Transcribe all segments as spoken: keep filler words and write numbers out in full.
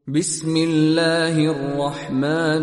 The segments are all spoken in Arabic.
بسم الله الرحمن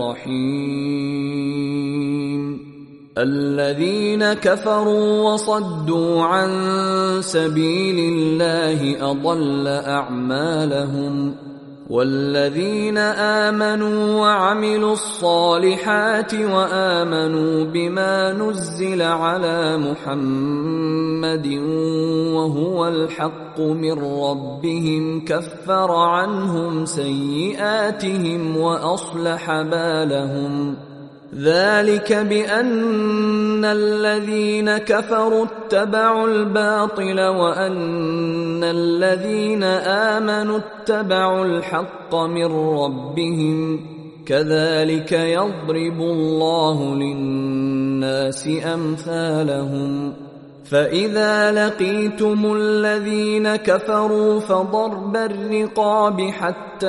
الرحيم الذين كفروا وصدوا عن سبيل الله أضل أعمالهم والذين آمنوا وعملوا الصالحات وآمنوا بما نزل على محمد وهو الحق من ربهم كفر عنهم سيئاتهم وأصلح بالهم ذلك بأن الذين كفروا اتبعوا الباطل وأن الذين آمنوا اتبعوا الحق من ربهم كذلك يضرب الله للناس أمثالهم فإذا لقيتم الذين كفروا فضرب الرقاب حتى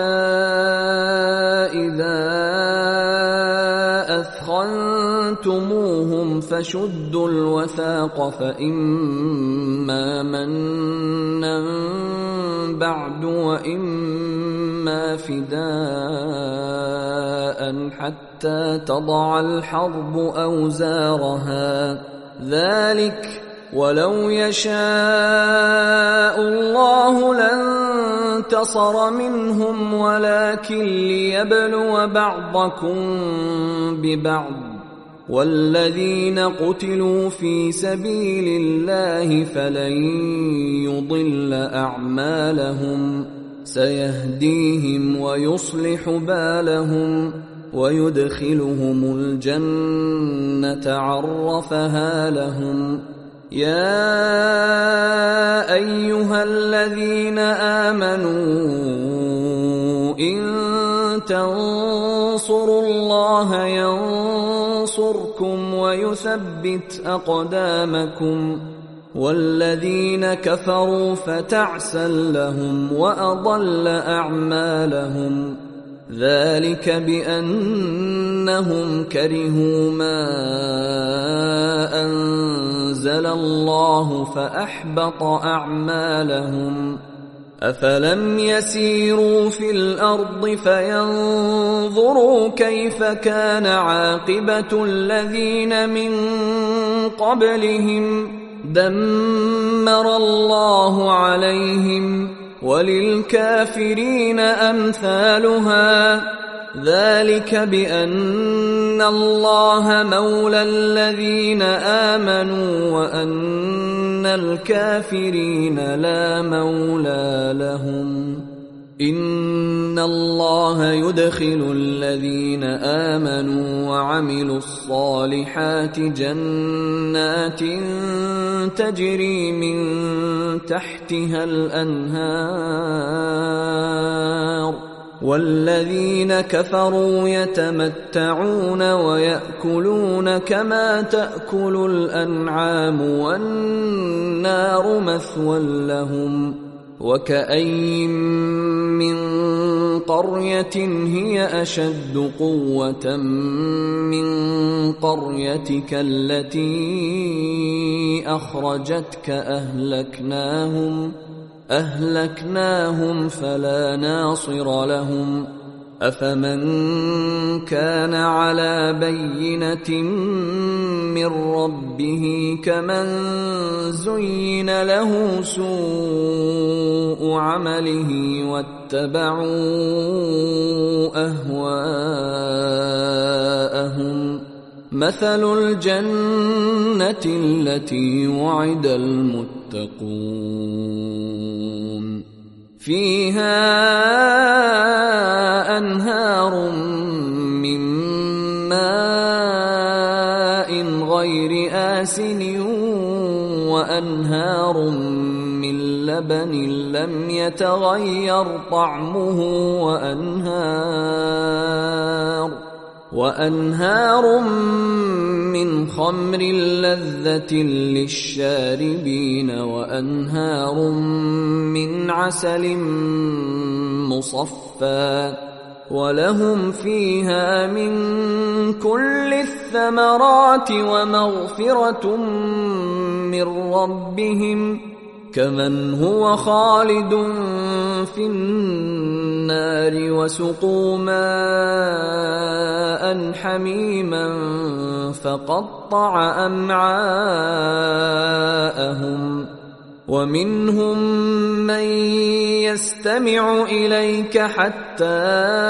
إذا أثخنتموهم فشدوا الوثاق فإما منا بعد وإما فداء حتى تضع الحرب أوزارها ذلك ولو يشاء الله لانتصر منهم ولكن ليبلو بعضكم ببعض والذين قتلوا في سبيل الله فلن يضل أعمالهم سيهديهم ويصلح بالهم ويدخلهم الجنة عرفها لهم يا أيها الذين آمنوا إن تنصروا الله ينصركم ويثبت أقدامكم والذين كفروا فتعسا لهم وأضل أعمالهم ذلك بأنهم كرهوا ما أنزل الله فأحبط أعمالهم أفلم يسيروا في الأرض فينظروا كيف كان عاقبة الذين من قبلهم دمر الله عليهم وللكافرين أمثالها ذلك بأن الله مولى الذين آمنوا وأن الكافرين لا مولى لهم إن الله يدخل الذين آمنوا وعملوا الصالحات جنات تجري من تحتها الأنهار والذين كفروا يتمتعون ويأكلون كما تأكل الأنعام والنار مثوى لهم وكأين من قرية هي أشد قوة من قريتك التي أخرجتك أهلكناهم أهلكناهم فلا ناصر لهم أفمن كان على بينة من ربه كمن زين له سوء عمله واتبعوا أهواءهم مثل الجنة التي وعد المتقون فيها أنهار من ماء غير آسن وأنهار من لبن لم يتغير طعمه وأنهار وأنهار من خمر لذة للشاربين وأنهار من عسل مصفى ولهم فيها من كل الثمرات ومغفرة من ربهم كمن هو خالد في النار النار وسقوا ماء حميما فقطع أمعاءهم ومنهم من يستمع إليك حتى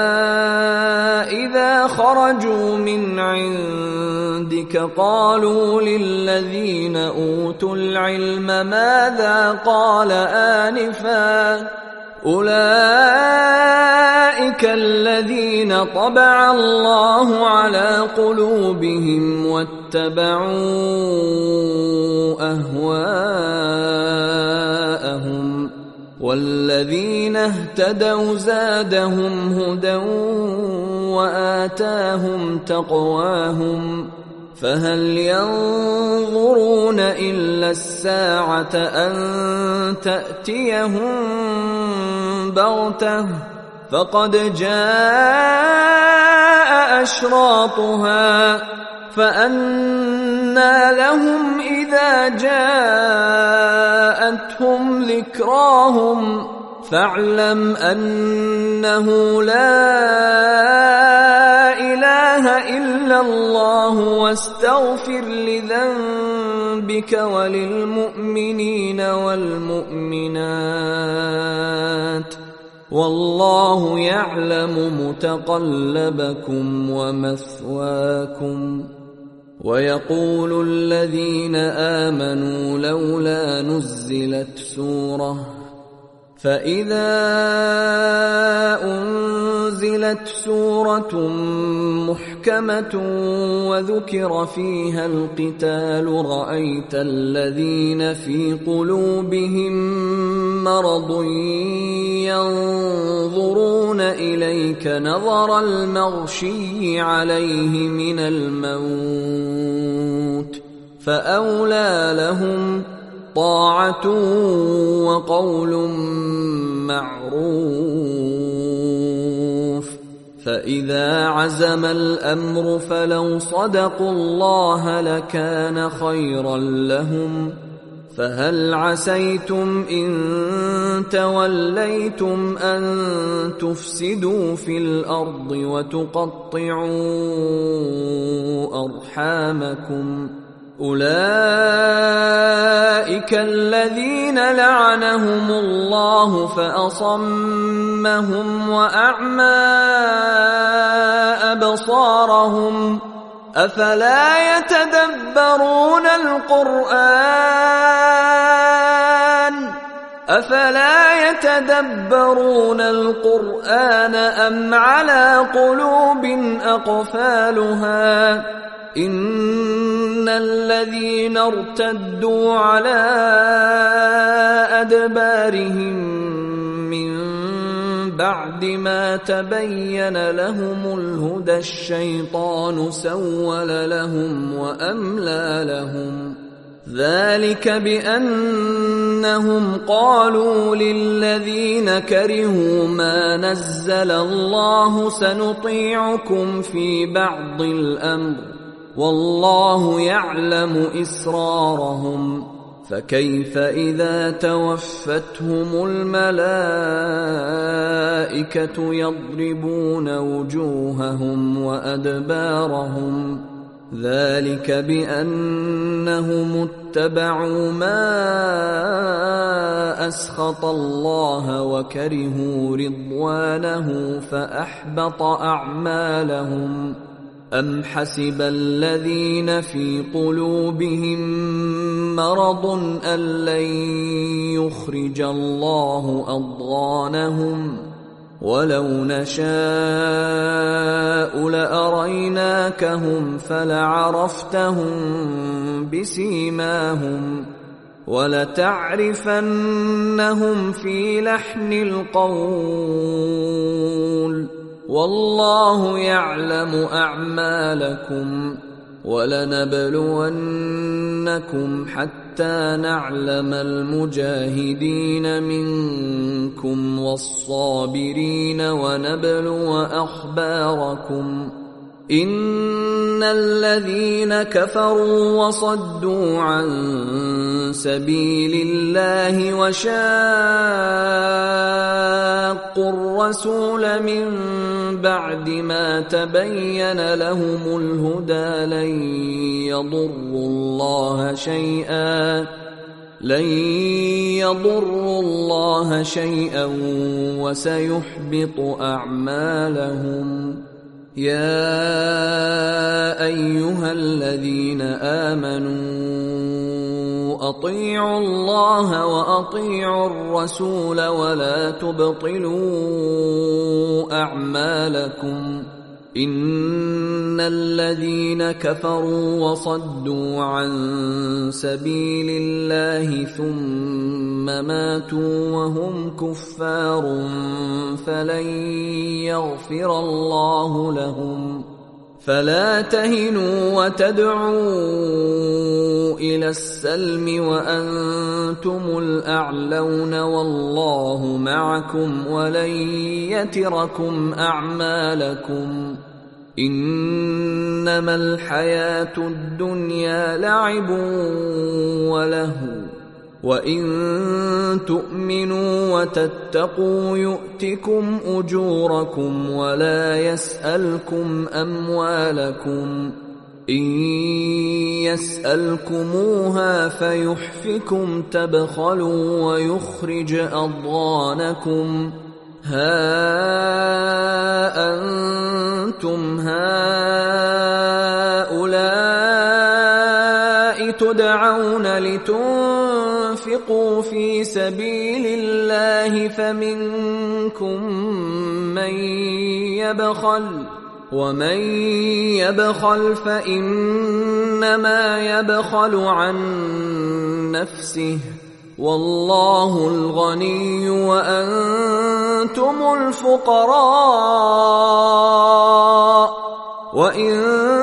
إذا خرجوا من عندك قالوا للذين أوتوا العلم ماذا قال آنفا أولئك الذين طبع الله على قلوبهم واتبعوا أهواءهم والذين اهتدوا زادهم هدى وآتاهم تقواهم فهل ينظرون إلا الساعة أن تأتيهم بغتة فقد جاء أشراطها فأنى لهم إذا جاءتهم ذكراهم فاعلم أنه لا إله إلا الله واستغفر لذنبك وللمؤمنين والمؤمنات والله يعلم متقلبكم ومثواكم. ويقول الذين آمنوا لولا نزلت سورة فإذا أنزلت سورة محكمة وذكر فيها القتال رأيت الذين في قلوبهم مرض ينظرون إليك نظر المغشي عليه من الموت فأولى لهم طاعة وقول معروف فإذا عزم الأمر فلو صدقوا الله لكان خيرا لهم فهل عسيتم إن توليتم أن تفسدوا في الأرض وتقطعوا أرحامكم أولئك الذين لعنهم الله فأصمهم وأعمى أبصارهم أفلا يتدبرون القرآن أفلا يتدبرون القرآن أم على قلوب أقفالها إن الذين ارتدوا على أدبارهم من بعد ما تبين لهم الهدى الشيطان سول لهم وأملى لهم ذلك بأنهم قالوا للذين كرهوا ما نزل الله سنطيعكم في بعض الأمر والله يعلم إسرارهم فكيف إذا توفتهم الملائكة يضربون وجوههم وأدبارهم ذلك بأنهم اتبعوا ما أسخط الله وكرهوا رضوانه فأحبط أعمالهم أم حسب الذين في قلوبهم مرض أن لن يخرج الله أضغانهم ولو نشاء لأريناكهم فلعرفتهم بسيماهم ولتعرفنهم في لحن القول والله يعلم أعمالكم ولنبلونكم حتى نعلم المجاهدين منكم والصابرين ونبلو أخباركم إن الذين كفروا وصدوا عن سبيل الله وشاقوا الرسول من بعد ما تبين لهم الهدى لن يضروا الله شيئا لن يضروا الله شيئا وسيحبط أعمالهم. يا أيها الذين آمنوا أطيعوا الله وأطيعوا الرسول ولا تبطلوا أعمالكم. إن الذين كفروا وصدوا عن سبيل الله ثم ماتوا وهم كفار فلن يغفر الله لهم. فلا تهنوا وتدعوا إلى السلم وأنتم الأعلون والله معكم ولن يتركم أعمالكم. إنما الحياة الدنيا لعب ولهو وإن تؤمنوا وتتقوا يؤتكم أجوركم ولا يسألكم أموالكم. إن يسألكموها فيحفكم تبخلوا ويخرج أضغانكم. ها أنتم هؤلاء تدعون لتنفقوا في سبيل الله فمنكم من يبخل ومن يبخل فإنما يبخل عن نفسه والله الغني وأنتم الفقراء وإن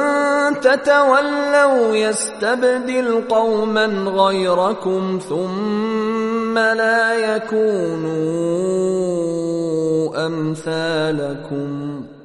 تتولوا يستبدل قوما غيركم ثم لا يكونوا أمثالكم.